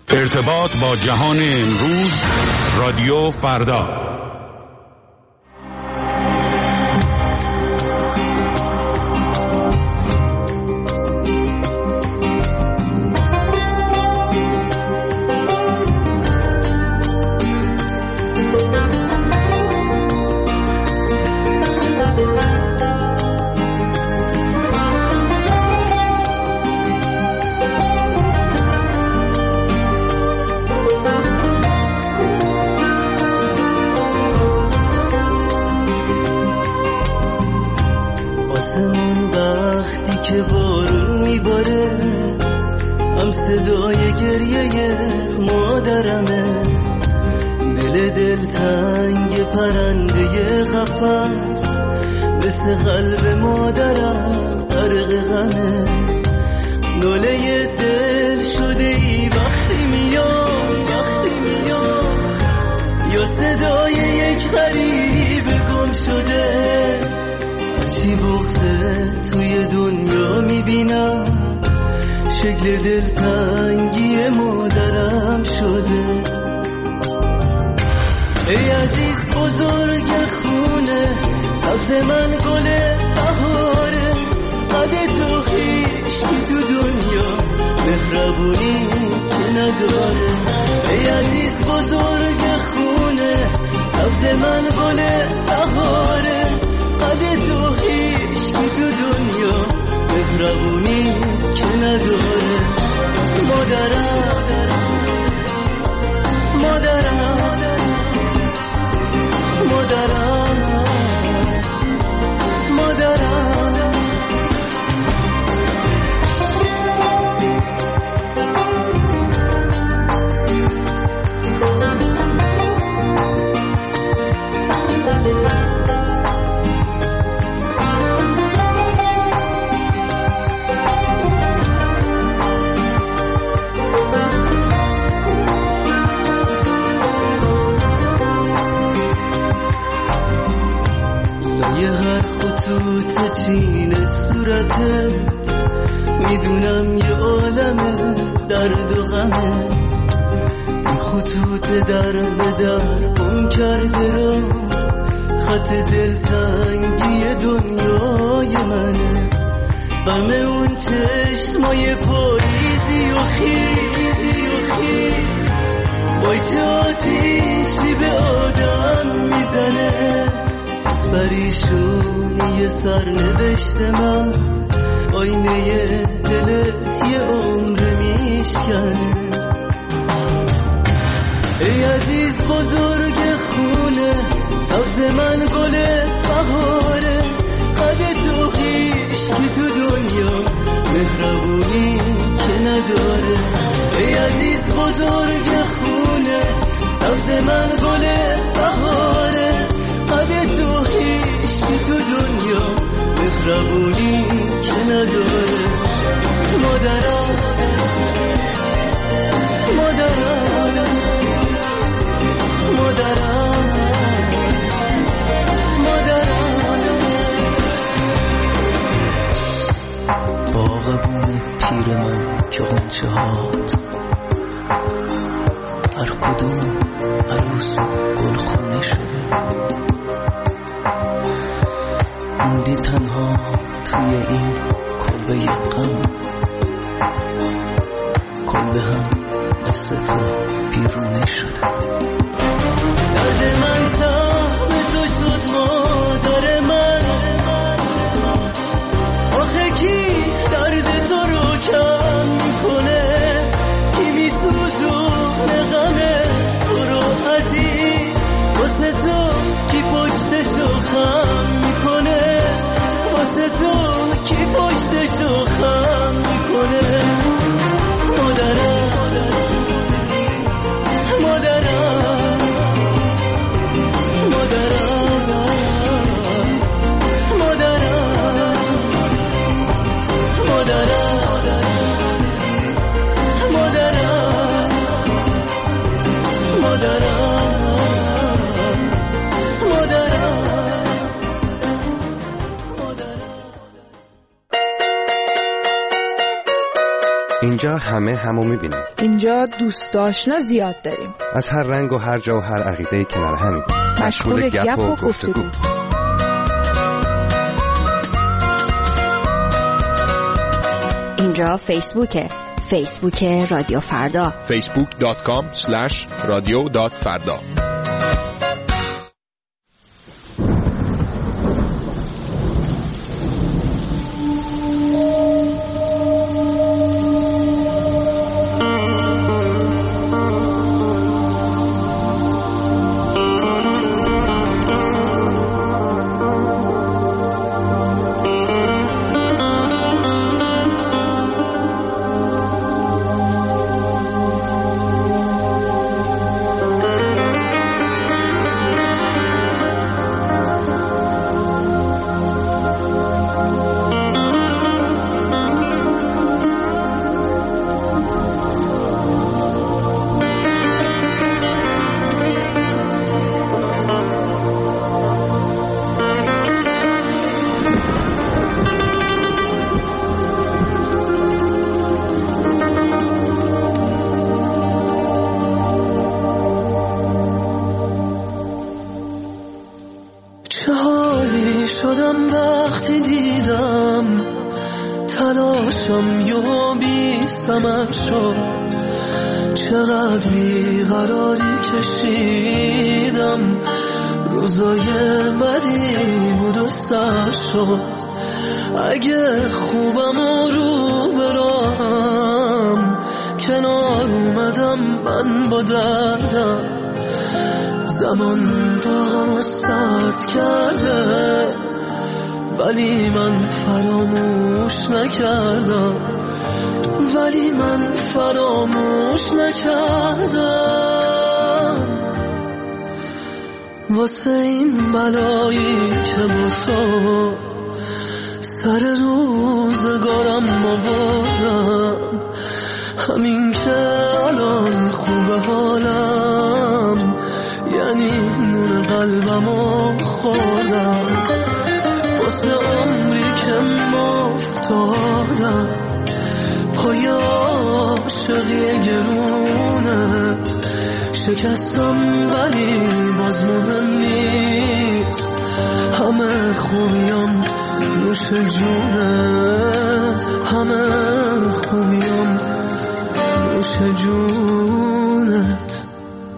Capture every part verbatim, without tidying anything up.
ارتباط با جهان امروز، رادیو فردا. صدای گریه مادرمه، دل دل تنگ پرنده قفس، مثل قلب مادرم غرق غمه. ناله دل شده ای وقتی میام وقتی میام، یا صدای یک غریب گم شده. هرچی بغضه توی دنیا میبینم، شکل دلتنگی مادرم شده. ای عزیز بزرگ خونه، سبز من گل بهاره، قد تو خیش که تو دنیا مهربونی که نداره. ای عزیز بزرگ خونه، سبز من گل بهاره، قد تو خیش که تو دنیا مهربونی که نداره. مادرم مادرم مادرم مادرم چین صورتت میدونم یه عالمه درد و غمه. این خطوط در به در گم کرده را، خط دلتنگی دنیای منه. غم اون چشمای پاییزی و خیزی و خیز، وای چه آتیشی به آدم میزنه. از پریشونی سرنوشت من، آینه دلت یه عمر میشکنه. ای عزیز بزرگ خونه، سبز من گل بهاره، قد تو خیش که تو دنیا مهربونی که نداره. ای عزیز بزرگ خونه، سبز من گل بهاره، قد تو خیش که تو دنیا مهربونی که نداره. مادرم مادرم مادرم مادرم. باغبون پیر من که غنچه هات، هر کدوم عروس گلخونه شده. موندی تنها توی این کلبه غم، کلبه هم مثل تو بیرونه شده. درد من تحمل تو شد مادر من، آخه کی درد تو رو کم میکنه؟ کی میسوزونه غم تو رو عزیز؟ واسه تو کی پشتشو خم میکنه؟ واسه تو کی پشتشو خم میکنه؟ مادرم مادرم همه همو میبینیم. اینجا دوست آشنا زیاد داریم. از هر رنگ و هر جا و هر عقیده کنار همیم. مشغول گپ و گفتگو. اینجا فیسبوکه. فیسبوک رادیو فردا. فیسبوک دات کام اسلش رادیو دات فردا. چقدر بیقراری کشیدم، روزای بدی بود و سر شد. اگه خوبم و رو برام کنار اومدم من با دردم. زمان داغم و سرد کرده ولی من فراموش نکردم، ولی من فراموش نکردم. واسه این بلایی که با تو سر روزگارم آوردم، همین که الان خوبه حالم، یعنی نون قلبمو خوردم. واسه عمری که مفتادم پای عاشقی گرونت شکستم، ولی باز مهم نیست، همه خوبیام نوش جونت، همه خوبیام نوش جونت.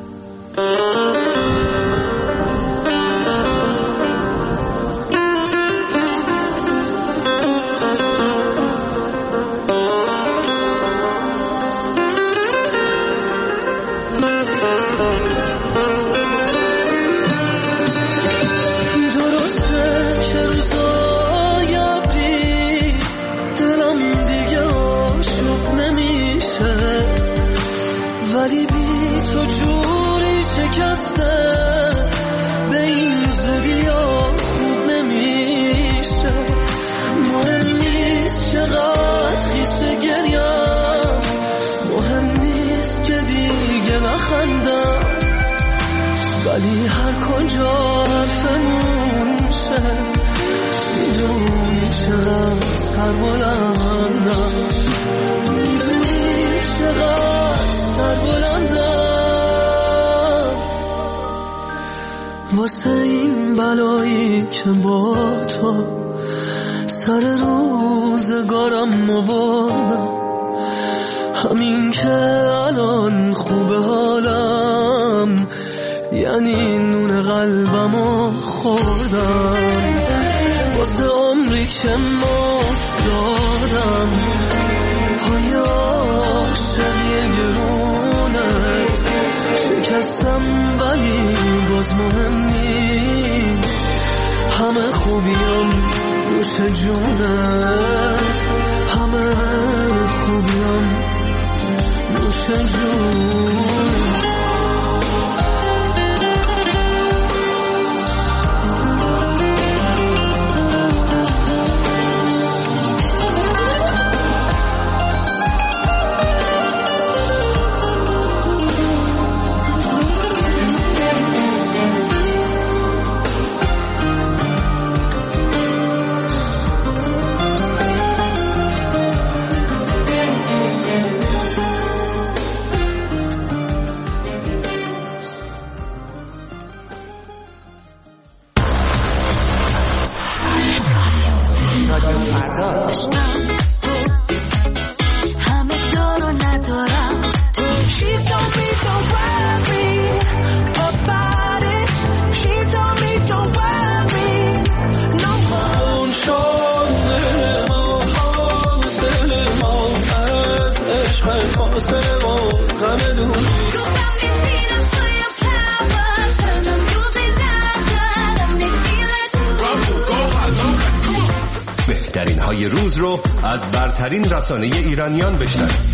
ولی هر کجا حرفمون شه میدونی چقدر سر بلندم، میدونی چقدر سر بلندم. واسه این بلایی که با تو سر روزگارم آوردم، همین که الان خوبه حالم، یعنی نون قلبمو خوردم. واسه عمری که مفتادم پای عاشقی گرونت شکستم، ولی باز مهم نیست، همه خوبیام نوش جونت، همه خوبیام نوش جونت. فاصله و غم دوری. بهترین های روز رو از برترین رسانه ایرانیان بشنوید.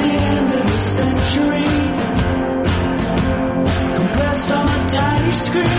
Scream